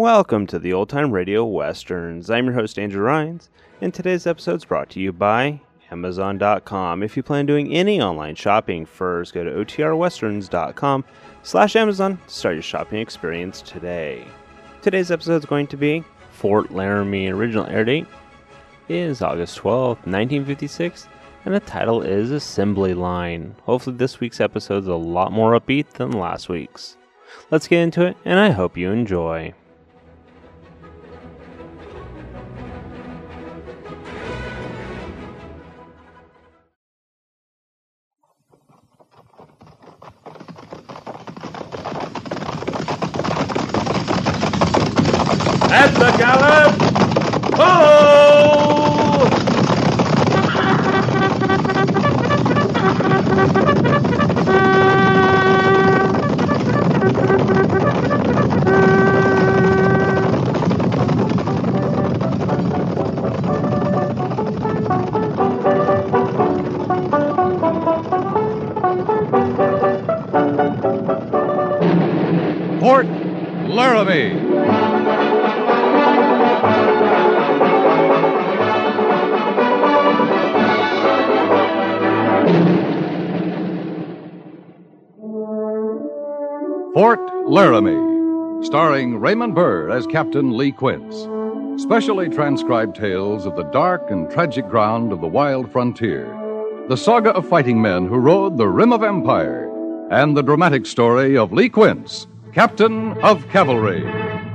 Welcome to the Old Time Radio Westerns. I'm your host, Andrew Rhynes, and today's episode is brought to you by Amazon.com. If you plan on doing any online shopping, first go to otrwesterns.com/Amazon to start your shopping experience today. Today's episode is going to be Fort Laramie. Original air date is August 12th, 1956, and the title is Assembly Line. Hopefully this week's episode is a lot more upbeat than last week's. Let's get into it, and I hope you enjoy. At the gallop! Oh! Fort Laramie. Fort Laramie, starring Raymond Burr as Captain Lee Quince. Specially transcribed tales of the dark and tragic ground of the wild frontier, the saga of fighting men who rode the rim of empire, and the dramatic story of Lee Quince, Captain of Cavalry.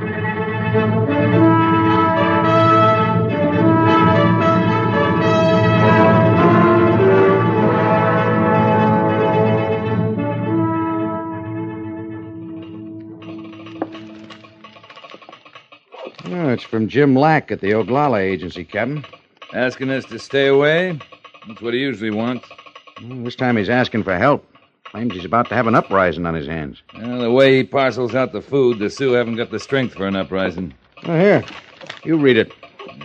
Oh, it's from Jim Lack at the Oglala Agency, Captain. Asking us to stay away? That's what he usually wants. Well, this time he's asking for help. Claims he's about to have an uprising on his hands. Well, the way he parcels out the food, the Sioux haven't got the strength for an uprising. Oh, here. You read it.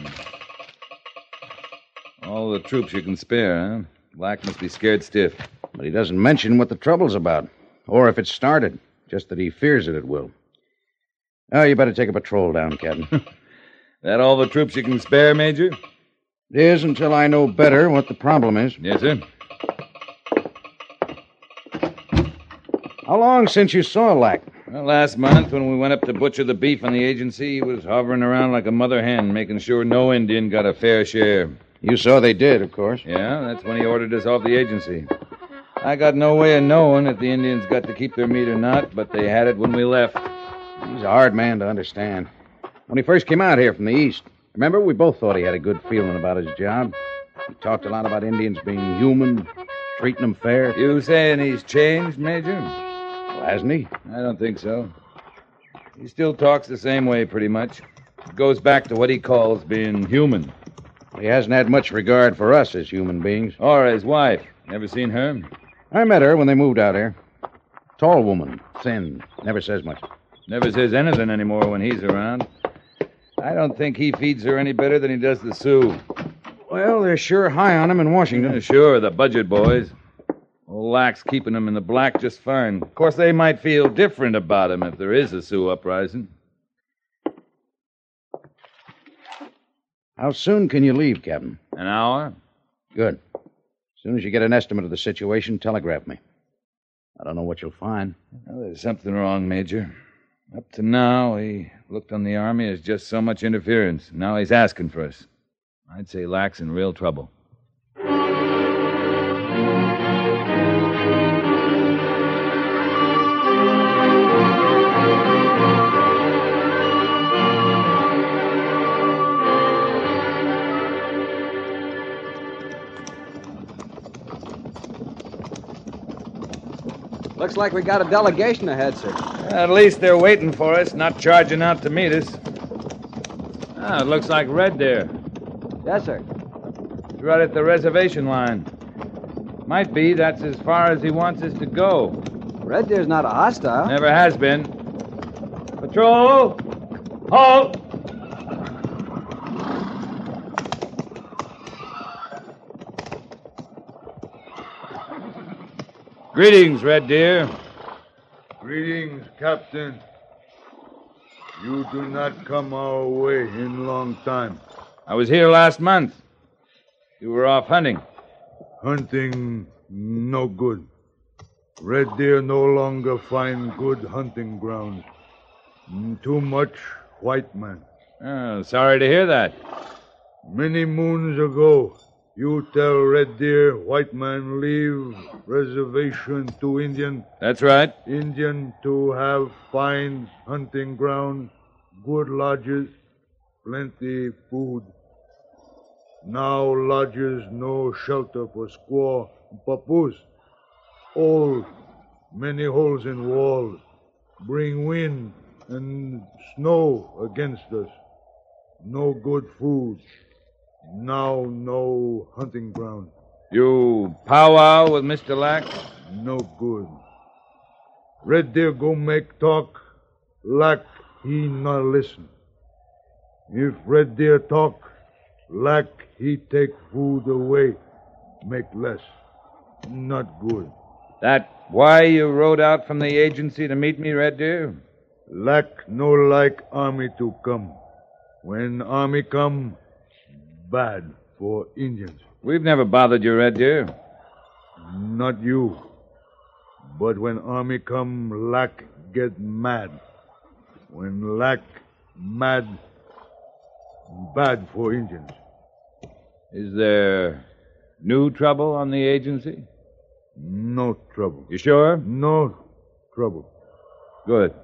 All the troops you can spare, huh? Black must be scared stiff. But he doesn't mention what the trouble's about, or if it's started. Just that he fears it will. Oh, you better take a patrol down, Captain. That all the troops you can spare, Major? It is until I know better what the problem is. Yes, sir. How long since you saw Lack? Well, last month, when we went up to butcher the beef on the agency, he was hovering around like a mother hen, making sure no Indian got a fair share. You saw they did, of course. Yeah, that's when he ordered us off the agency. I got no way of knowing if the Indians got to keep their meat or not, but they had it when we left. He's a hard man to understand. When he first came out here from the east, remember, we both thought he had a good feeling about his job. He talked a lot about Indians being human, treating them fair. You saying he's changed, Major? Well, hasn't he? I don't think so. He still talks the same way, pretty much. It goes back to what he calls being human. He hasn't had much regard for us as human beings. Or his wife. Never seen her? I met her when they moved out here. Tall woman, thin, never says much. Never says anything anymore when he's around. I don't think he feeds her any better than he does the Sioux. Well, they're sure high on him in Washington. Yeah, sure, the budget boys. Old Lack's keeping them in the black just fine. Of course, they might feel different about him if there is a Sioux uprising. How soon can you leave, Captain? An hour? Good. As soon as you get an estimate of the situation, telegraph me. I don't know what you'll find. Well, there's something wrong, Major. Up to now, he looked on the Army as just so much interference. Now he's asking for us. I'd say Lack's in real trouble. Looks like we got a delegation ahead, sir. At least they're waiting for us, not charging out to meet us. Ah, it looks like Red Deer. Yes, sir. It's right at the reservation line. Might be that's as far as he wants us to go. Red Deer's not a hostile. Never has been. Patrol! Halt! Greetings, Red Deer. Greetings, Captain. You do not come our way in long time. I was here last month. You were off hunting. Hunting no good. Red deer no longer find good hunting grounds. Too much white man. Oh, sorry to hear that. Many moons ago, you tell Red Deer white man leave reservation to Indian. That's right. Indian to have fine hunting ground, good lodges, plenty food. Now lodges no shelter for squaw and papoose. Old, many holes in walls. Bring wind and snow against us. No good food. Now no hunting ground. You powwow with Mr. Lack? No good. Red Deer go make talk. Lack he not listen. If Red Deer talk, Lack he take food away. Make less. Not good. That why you rode out from the agency to meet me, Red Deer? Lack no like army to come. When army come, bad for Indians. We've never bothered you, Red Deer. Not you. But when army come, Lack get mad. When Lack mad, bad for Indians. Is there new trouble on the agency? No trouble. You sure? No trouble. Good.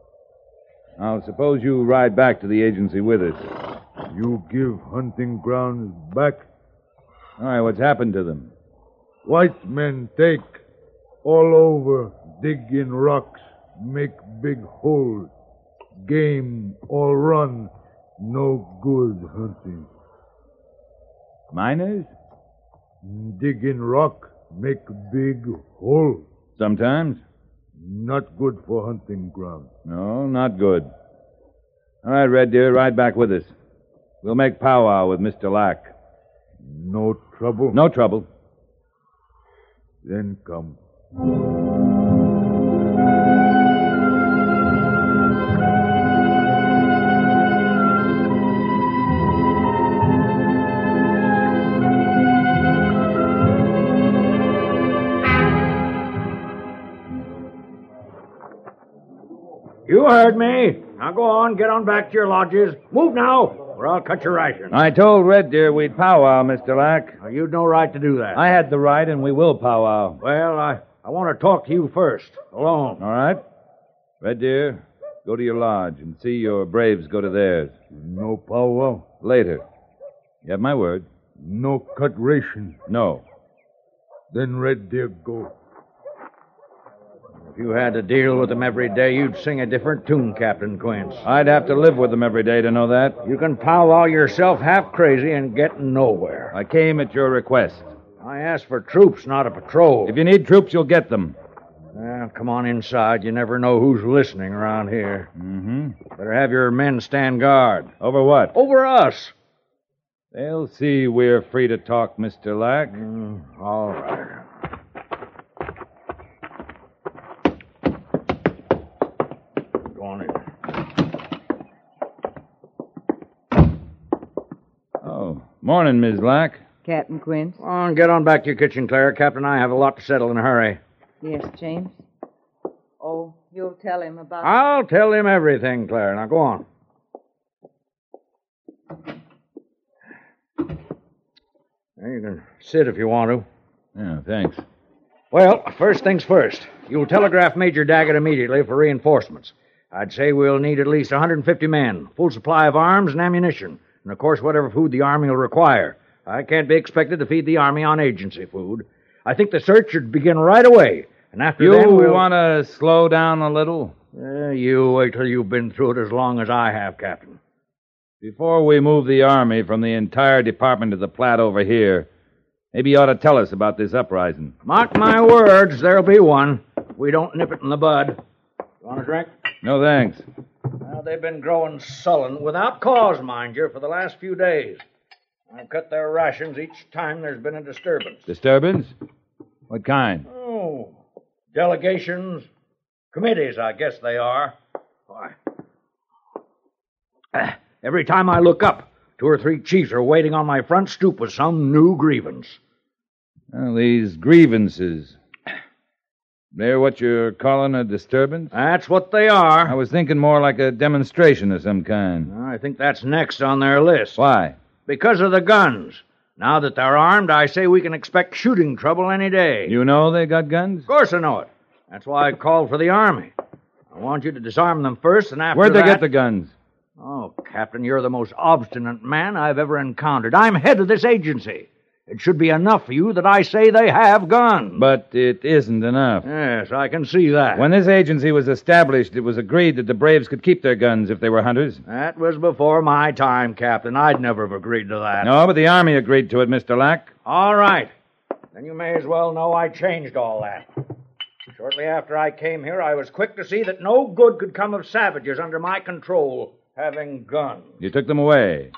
Now, suppose you ride back to the agency with us. You give hunting grounds back. All right, what's happened to them? White men take all over, dig in rocks, make big holes. Game all run. No good hunting. Miners? Dig in rock, make big hole. Sometimes. Not good for hunting ground. No, not good. All right, Red Deer, ride back with us. We'll make powwow with Mr. Lack. No trouble? No trouble. Then come. You heard me. Now go on, get on back to your lodges. Move now, or I'll cut your ration. I told Red Deer we'd powwow, Mr. Lack. You'd no right to do that. I had the right, and we will powwow. Well, I want to talk to you first, alone. All right. Red Deer, go to your lodge and see your braves go to theirs. No powwow? Later. You have my word. No cut ration? No. Then Red Deer go. If you had to deal with them every day, you'd sing a different tune, Captain Quince. I'd have to live with them every day to know that. You can powwow yourself half crazy and get nowhere. I came at your request. I asked for troops, not a patrol. If you need troops, you'll get them. Well, come on inside. You never know who's listening around here. Mm-hmm. Better have your men stand guard. Over what? Over us. They'll see we're free to talk, Mr. Lack. All right. Go on in. Oh, morning, Ms. Lack. Captain Quince? Go on, get on back to your kitchen, Claire. Captain and I have a lot to settle in a hurry. Yes, James. Oh, you'll tell him about... I'll tell him everything, Claire. Now, go on. There, you can sit if you want to. Yeah, thanks. Well, first things first. You'll telegraph Major Daggett immediately for reinforcements. I'd say we'll need at least 150 men, full supply of arms and ammunition, and, of course, whatever food the Army will require. I can't be expected to feed the Army on agency food. I think the search should begin right away, and after then You want to slow down a little? You wait till you've been through it as long as I have, Captain. Before we move the Army from the entire department to the Platte over here, maybe you ought to tell us about this uprising. Mark my words, there'll be one. We don't nip it in the bud. You want a drink? No, thanks. Well, they've been growing sullen, without cause, mind you, for the last few days. I've cut their rations each time there's been a disturbance. Disturbance? What kind? Oh, delegations, committees, I guess they are. Why, Every time I look up, 2 or 3 chiefs are waiting on my front stoop with some new grievance. Well, these grievances. They're what you're calling a disturbance? That's what they are. I was thinking more like a demonstration of some kind. I think that's next on their list. Why? Because of the guns. Now that they're armed, I say we can expect shooting trouble any day. You know they got guns? Of course I know it. That's why I called for the Army. I want you to disarm them first, and after Where'd they that... get the guns? Oh, Captain, you're the most obstinate man I've ever encountered. I'm head of this agency. It should be enough for you that I say they have guns. But it isn't enough. Yes, I can see that. When this agency was established, it was agreed that the Braves could keep their guns if they were hunters. That was before my time, Captain. I'd never have agreed to that. No, but the Army agreed to it, Mr. Lack. All right. Then you may as well know I changed all that. Shortly after I came here, I was quick to see that no good could come of savages under my control having guns. You took them away.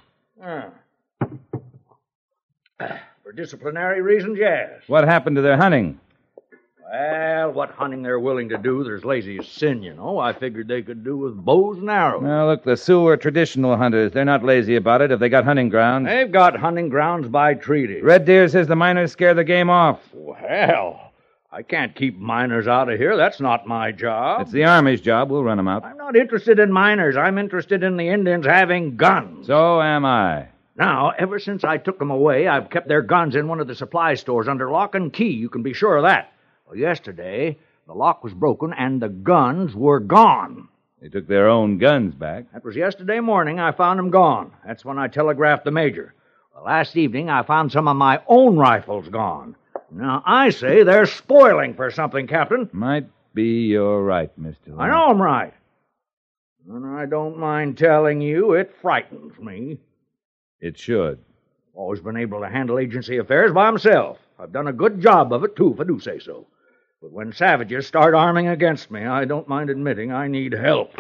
For disciplinary reasons, yes. What happened to their hunting? Well, what hunting they're willing to do, there's lazy as sin, you know. I figured they could do with bows and arrows. Now, look, the Sioux are traditional hunters. They're not lazy about it if they got hunting grounds. They've got hunting grounds by treaty. Red Deer says the miners scare the game off. Well, I can't keep miners out of here. That's not my job. It's the Army's job. We'll run them out. I'm not interested in miners. I'm interested in the Indians having guns. So am I. Now, ever since I took them away, I've kept their guns in one of the supply stores under lock and key. You can be sure of that. Well, yesterday, the lock was broken and the guns were gone. They took their own guns back. That was yesterday morning. I found them gone. That's when I telegraphed the major. Well, last evening, I found some of my own rifles gone. Now, I say they're spoiling for something, Captain. Might be you're right, Mr. Lack. I know I'm right. And I don't mind telling you, it frightens me. It should. Always been able to handle agency affairs by myself. I've done a good job of it, too, if I do say so. But when savages start arming against me, I don't mind admitting I need help.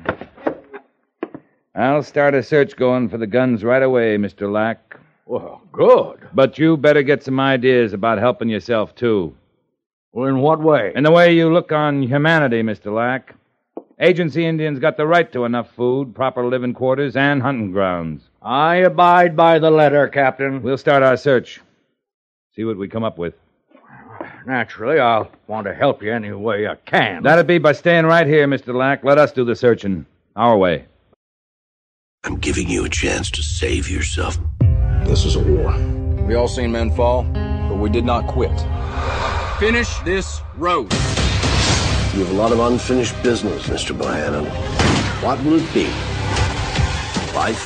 I'll start a search going for the guns right away, Mr. Lack. Well, good. But you better get some ideas about helping yourself, too. Well, in what way? In the way you look on humanity, Mr. Lack. Agency Indians got the right to enough food, proper living quarters, and hunting grounds. I abide by the letter, Captain. We'll start our search. See what we come up with. Naturally, I'll want to help you any way I can. That'd be by staying right here, Mr. Lack. Let us do the searching. Our way. I'm giving you a chance to save yourself. This is a war. We all seen men fall, but we did not quit. Finish this road. You have a lot of unfinished business, Mr. Bohannon. What will it be? Life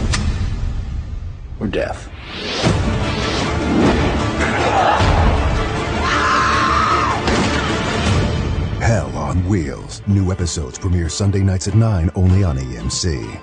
or death? Hell on Wheels. New episodes premiere Sunday nights at 9 only on AMC.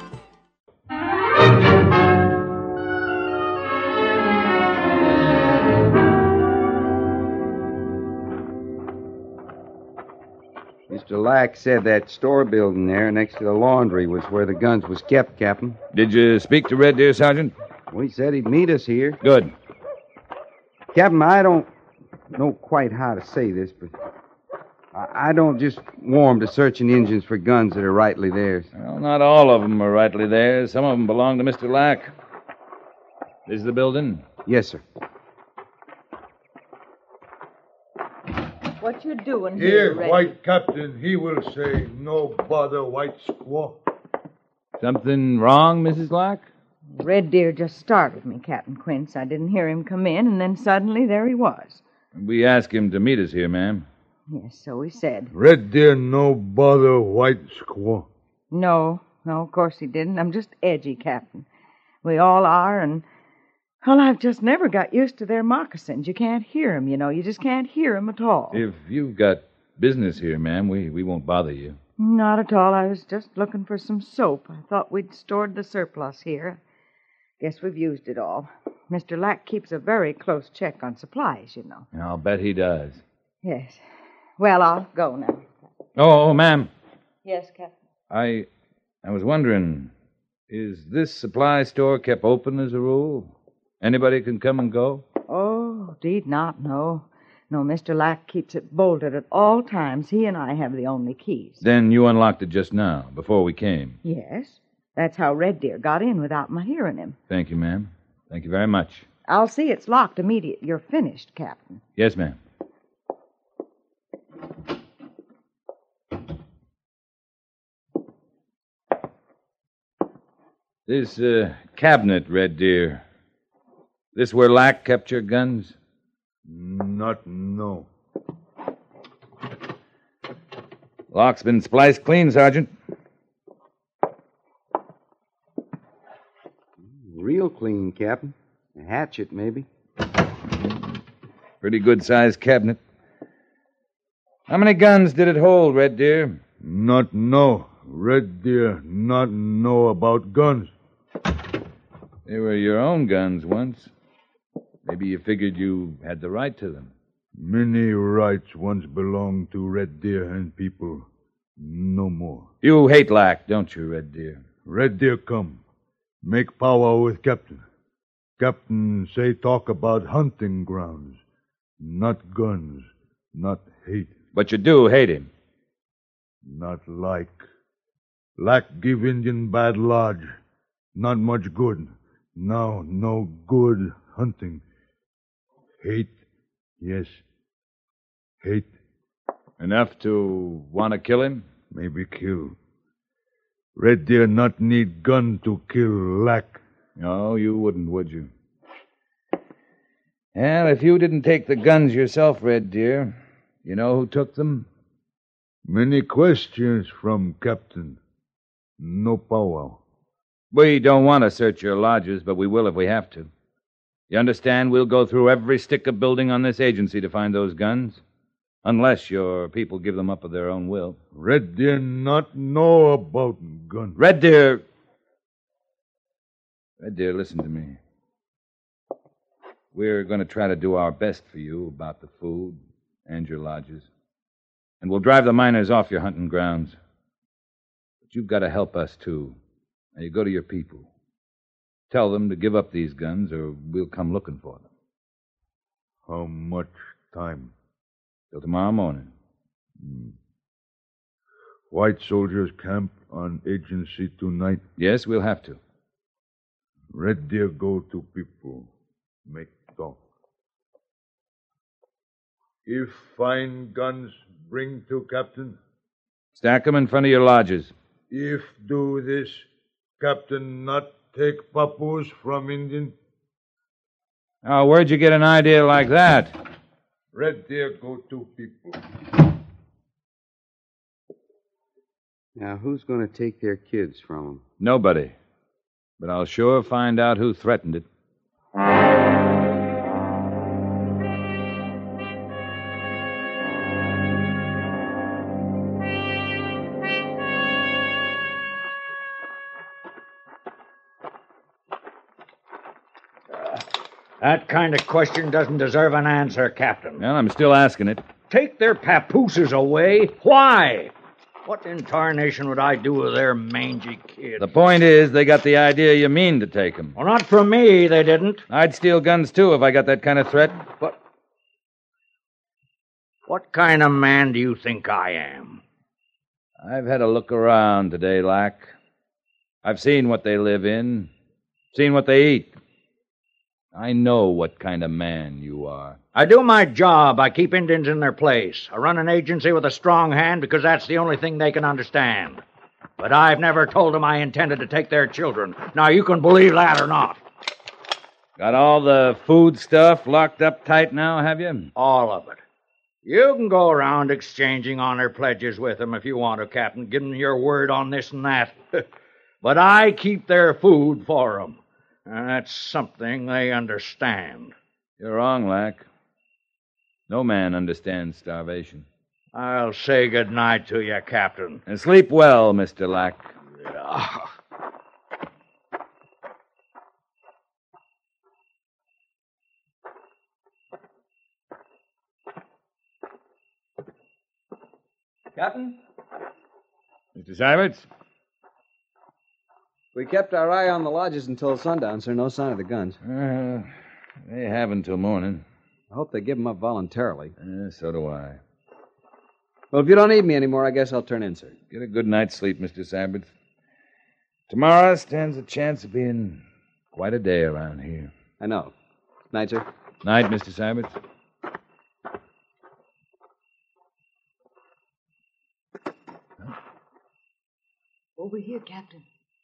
Mr. Lack said that store building there next to the laundry was where the guns was kept, Captain. Did you speak to Red Deer, Sergeant? Well, he said he'd meet us here. Good. Captain, I don't know quite how to say this, but I don't just warm to searching engines for guns that are rightly theirs. Well, not all of them are rightly theirs. Some of them belong to Mr. Lack. This is the building? Yes, sir. What you doing Here, Red? White Captain, he will say, no bother, White Squaw. Something wrong, Mrs. Lack? Red Deer just startled me, Captain Quince. I didn't hear him come in, and then suddenly there he was. We asked him to meet us here, ma'am. Yes, so he said. Red Deer, no bother, White Squaw. No, of course he didn't. I'm just edgy, Captain. We all are, and... Well, I've just never got used to their moccasins. You can't hear 'em, you know. You just can't hear 'em at all. If you've got business here, ma'am, we won't bother you. Not at all. I was just looking for some soap. I thought we'd stored the surplus here. Guess we've used it all. Mr. Lack keeps a very close check on supplies, you know. I'll bet he does. Yes. Well, I'll go now. Oh, ma'am. Yes, Captain. I was wondering, is this supply store kept open as a rule? Anybody can come and go? Oh, deed not, no. No, Mr. Lack keeps it bolted at all times. He and I have the only keys. Then you unlocked it just now, before we came. Yes. That's how Red Deer got in without my hearing him. Thank you, ma'am. Thank you very much. I'll see it's locked immediate you're finished, Captain. Yes, ma'am. This cabinet, Red Deer. This where Lack kept your guns? Not no. Lock's been spliced clean, Sergeant. Real clean, Captain. A hatchet, maybe. Pretty good-sized cabinet. How many guns did it hold, Red Deer? Not know. Red Deer not know about guns. They were your own guns once. Maybe you figured you had the right to them. Many rights once belonged to Red Deer and people. No more. You hate Lack, don't you, Red Deer? Red Deer come. Make power with Captain. Captain say talk about hunting grounds. Not guns. Not hate. But you do hate him. Not like. Lack give Indian bad lodge. Not much good. Now no good hunting. Hate. Yes. Hate. Enough to want to kill him? Maybe kill. Red Deer not need gun to kill Lack. No, you wouldn't, would you? Well, if you didn't take the guns yourself, Red Deer, you know who took them? Many questions from Captain. No powwow. We don't want to search your lodges, but we will if we have to. You understand, we'll go through every stick of building on this agency to find those guns. Unless your people give them up of their own will. Red Deer not know about guns. Red Deer, listen to me. We're going to try to do our best for you about the food and your lodges. And we'll drive the miners off your hunting grounds. But you've got to help us, too. Now, you go to your people. Tell them to give up these guns, or we'll come looking for them. How much time? Till tomorrow morning. White soldiers camp on agency tonight. Yes, we'll have to. Red Deer go to people. Make talk. If find guns, bring to Captain. Stack them in front of your lodges. If do this, Captain not take papoose from Indian. Oh, where'd you get an idea like that? Red Deer go to people. Now, who's going to take their kids from them? Nobody. But I'll sure find out who threatened it. That kind of question doesn't deserve an answer, Captain. Well, I'm still asking it. Take their papooses away? Why? What in tarnation would I do with their mangy kids? The point is, they got the idea you mean to take them. Well, not from me, they didn't. I'd steal guns, too, if I got that kind of threat. But what kind of man do you think I am? I've had a look around today, Lack. I've seen what they live in, seen what they eat. I know what kind of man you are. I do my job. I keep Indians in their place. I run an agency with a strong hand because that's the only thing they can understand. But I've never told them I intended to take their children. Now, you can believe that or not. Got all the food stuff locked up tight now, have you? All of it. You can go around exchanging honor pledges with them if you want to, Captain. Give them your word on this and that. But I keep their food for them. And that's something they understand. You're wrong, Lack. No man understands starvation. I'll say good night to you, Captain. And sleep well, Mr. Lack. Captain? Mr. Syverts? We kept our eye on the lodges until sundown, sir. No sign of the guns. They have until morning. I hope they give them up voluntarily. So do I. Well, if you don't need me anymore, I guess I'll turn in, sir. Get a good night's sleep, Mr. Syverts. Tomorrow stands a chance of being quite a day around here. I know. Night, sir. Night, Mr. Syberts. Over here, Captain.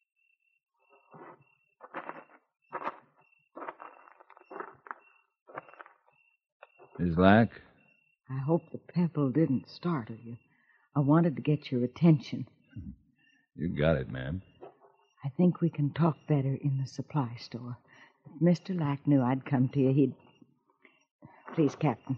Miss Lack? I hope the pebble didn't startle you. I wanted to get your attention. You got it, ma'am. I think we can talk better in the supply store. If Mr. Lack knew I'd come to you, he'd... Please, Captain.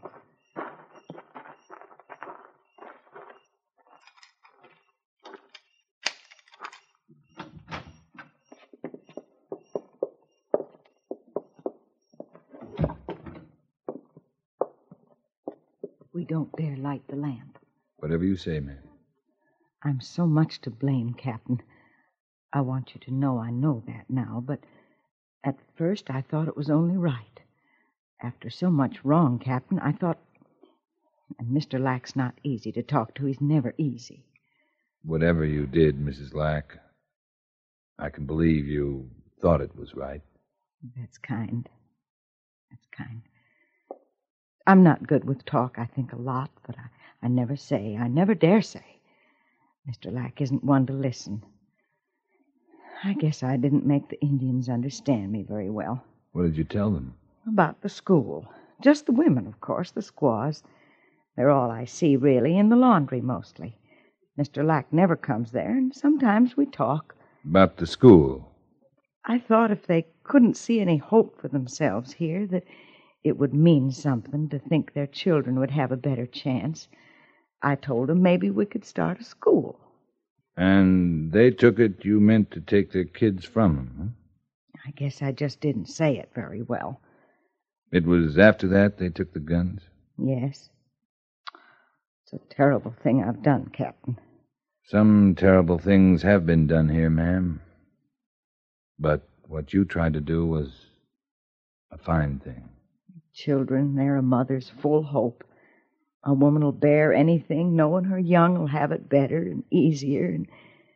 We don't dare light the lamp. Whatever you say, ma'am. I'm so much to blame, Captain. I want you to know I know that now, but at first I thought it was only right. After so much wrong, Captain, I thought... And Mr. Lack's not easy to talk to. He's never easy. Whatever you did, Mrs. Lack, I can believe you thought it was right. That's kind. That's kind. I'm not good with talk. I think a lot, but I never say. I never dare say. Mr. Lack isn't one to listen. I guess I didn't make the Indians understand me very well. What did you tell them? About the school. Just the women, of course, the squaws. They're all I see, really, in the laundry mostly. Mr. Lack never comes there, and sometimes we talk. About the school? I thought if they couldn't see any hope for themselves here, that it would mean something to think their children would have a better chance. I told them maybe we could start a school. And they took it you meant to take their kids from them, huh? I guess I just didn't say it very well. It was after that they took the guns? Yes. It's a terrible thing I've done, Captain. Some terrible things have been done here, ma'am. But what you tried to do was a fine thing. Children, they're a mother's full hope. A woman will bear anything, knowing her young will have it better and easier. And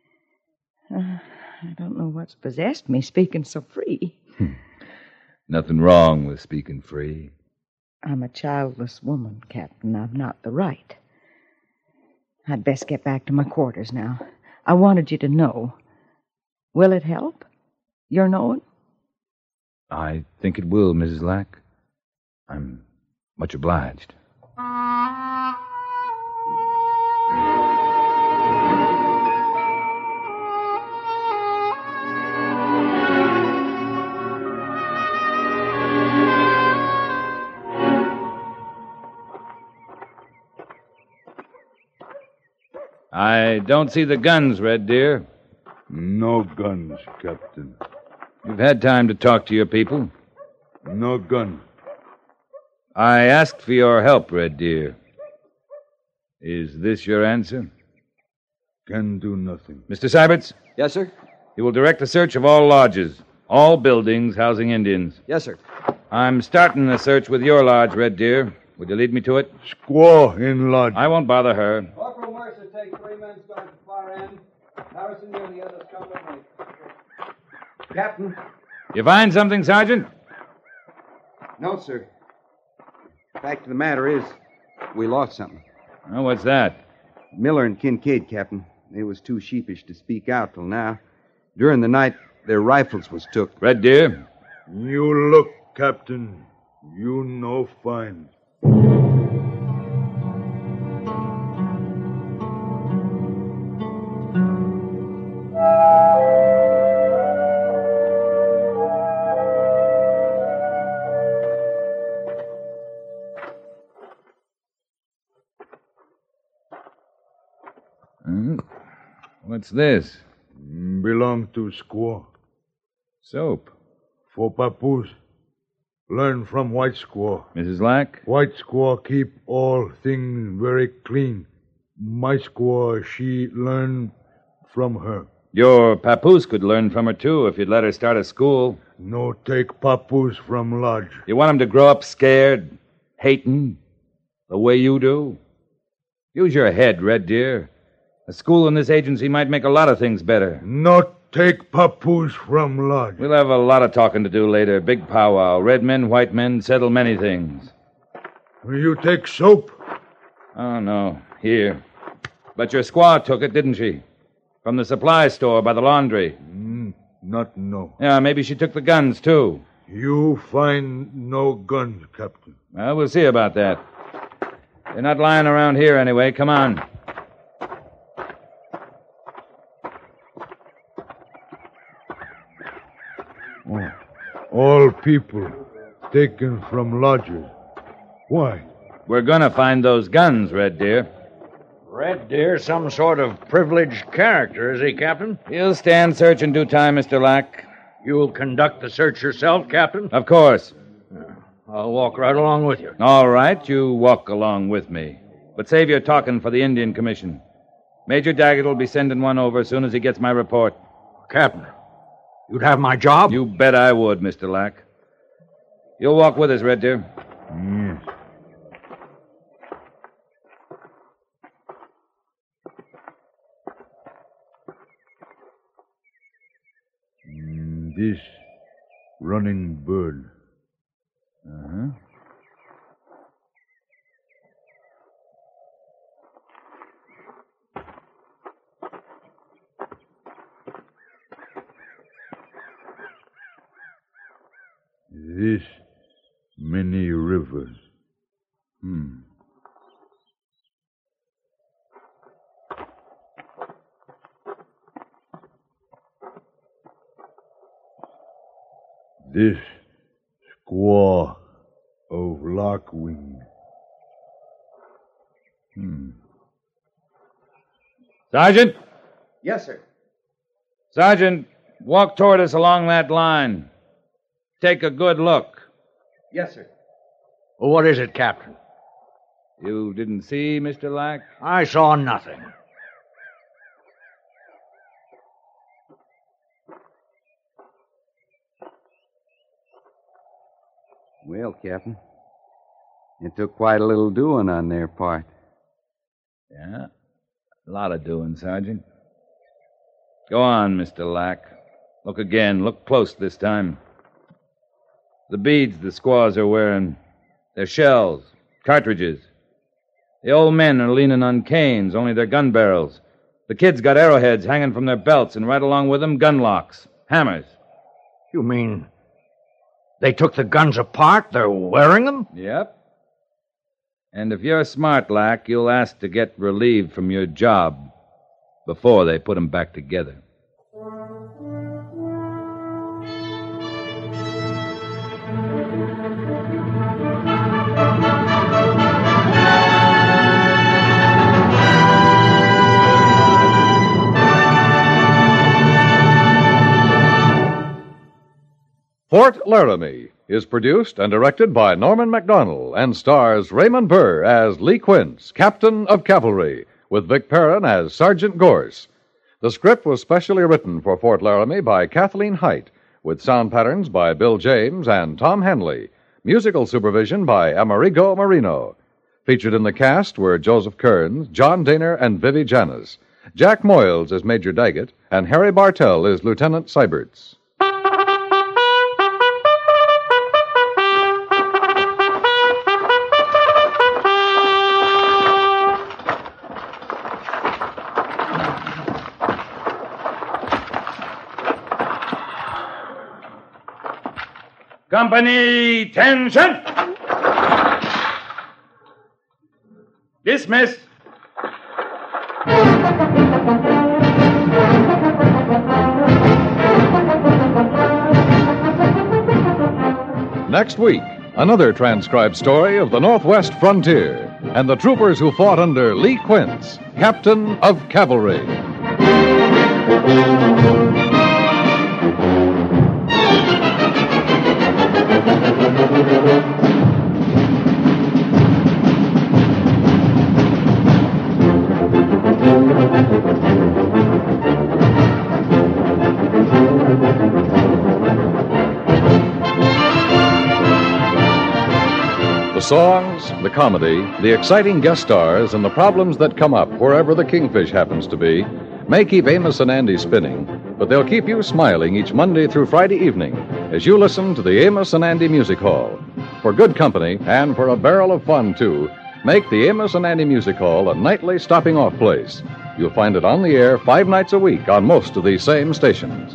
I don't know what's possessed me, speaking so free. Nothing wrong with speaking free. I'm a childless woman, Captain. I've not the right. I'd best get back to my quarters now. I wanted you to know. Will it help? Your knowing? I think it will, Mrs. Lack. I'm much obliged. I don't see the guns, Red Deer. No guns, Captain. You've had time to talk to your people. No gun. I asked for your help, Red Deer. Is this your answer? Can do nothing. Mr. Syberts? Yes, sir? You will direct the search of all lodges, all buildings housing Indians. Yes, sir. I'm starting the search with your lodge, Red Deer. Would you lead me to it? Squaw in lodge. I won't bother her. Corporal Mercer takes 3 men going to the far end. Harrison, you and the others come with me. Captain? You find something, Sergeant? No, sir. Fact of the matter is, we lost something. Oh, what's that? Miller and Kincaid, Captain. They was too sheepish to speak out till now. During the night, their rifles was took. Red Deer? You look, Captain. You know fine. What's this? Belong to squaw. Soap. For papoose. Learn from white squaw. Mrs. Lack? White squaw keep all things very clean. My squaw, she learn from her. Your papoose could learn from her, too, if you'd let her start a school. No take papoose from lodge. You want him to grow up scared, hating, the way you do? Use your head, Red Deer. A school in this agency might make a lot of things better. Not take papoose from lodge? We'll have a lot of talking to do later. Big powwow. Red men, white men, settle many things. Will you take soap? Oh, no. Here. But your squaw took it, didn't she? From the supply store by the laundry. Not no. Yeah, maybe she took the guns, too. You find no guns, Captain. Well, we'll see about that. They're not lying around here anyway. Come on. Oh. All people taken from lodges. Why? We're gonna find those guns, Red Deer. Red Deer, some sort of privileged character, is he, Captain? He'll stand search in due time, Mr. Lack. You'll conduct the search yourself, Captain? Of course. I'll walk right along with you. All right, you walk along with me. But save your talking for the Indian Commission. Major Daggett will be sending one over as soon as he gets my report. Captain, you'd have my job? You bet I would, Mr. Lack. You'll walk with us, Red Deer. Yes. This running bird. Uh-huh. This many rivers. This squaw of Lockwing. Sergeant? Yes, sir. Sergeant, walk toward us along that line. Take a good look. Yes, sir. Well, what is it, Captain? You didn't see, Mr. Lack? I saw nothing. Well, Captain, it took quite a little doing on their part. Yeah, a lot of doing, Sergeant. Go on, Mr. Lack. Look again. Look close this time. The beads the squaws are wearing, they're shells, cartridges. The old men are leaning on canes, only they're gun barrels. The kids got arrowheads hanging from their belts, and right along with them, gun locks, hammers. You mean they took the guns apart? They're wearing them? Yep. And if you're smart, Lack, you'll ask to get relieved from your job before they put them back together. Fort Laramie is produced and directed by Norman MacDonald and stars Raymond Burr as Lee Quince, Captain of Cavalry, with Vic Perrin as Sergeant Gorse. The script was specially written for Fort Laramie by Kathleen Height, with sound patterns by Bill James and Tom Henley, musical supervision by Amerigo Marino. Featured in the cast were Joseph Kearns, John Daner, and Vivi Janis. Jack Moyles is Major Daggett, and Harry Bartell is Lieutenant Seiberts. Company, attention! Dismiss. Next week, another transcribed story of the Northwest frontier and the troopers who fought under Lee Quince, Captain of Cavalry. The songs, the comedy, the exciting guest stars, and the problems that come up wherever the Kingfish happens to be may keep Amos and Andy spinning, but they'll keep you smiling each Monday through Friday evening as you listen to the Amos and Andy Music Hall. For good company and for a barrel of fun, too, make the Amos and Andy Music Hall a nightly stopping-off place. You'll find it on the air 5 nights a week on most of these same stations.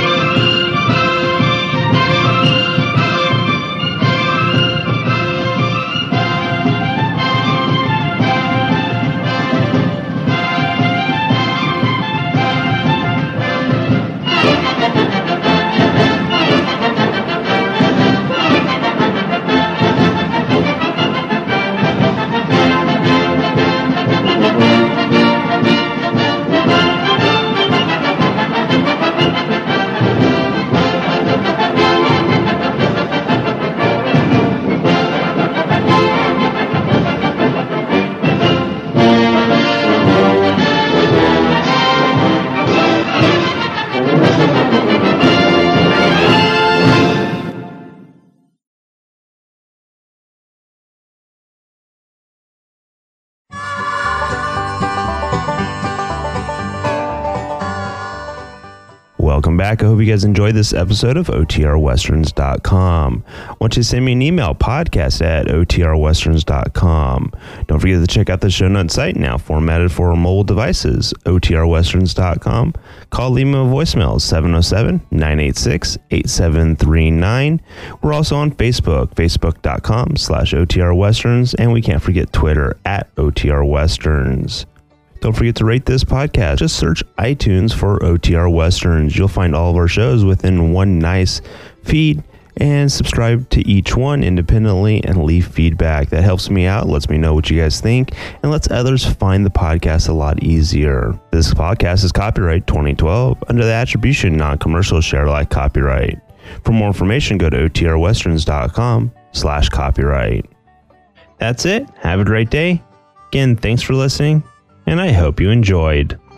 Welcome back. I hope you guys enjoyed this episode of OTRWesterns.com. Want you to send me an email, podcast@OTRWesterns.com. Don't forget to check out the show notes site, now formatted for mobile devices, OTRWesterns.com. Call, leave me a voicemail, 707-986-8739. We're also on Facebook, facebook.com/OTRWesterns, and we can't forget Twitter @OTRWesterns. Don't forget to rate this podcast. Just search iTunes for OTR Westerns. You'll find all of our shows within one nice feed, and subscribe to each one independently and leave feedback. That helps me out, lets me know what you guys think, and lets others find the podcast a lot easier. This podcast is copyright 2012 under the attribution non-commercial share alike copyright. For more information, go to OTRWesterns.com/copyright. That's it. Have a great day. Again, thanks for listening, and I hope you enjoyed.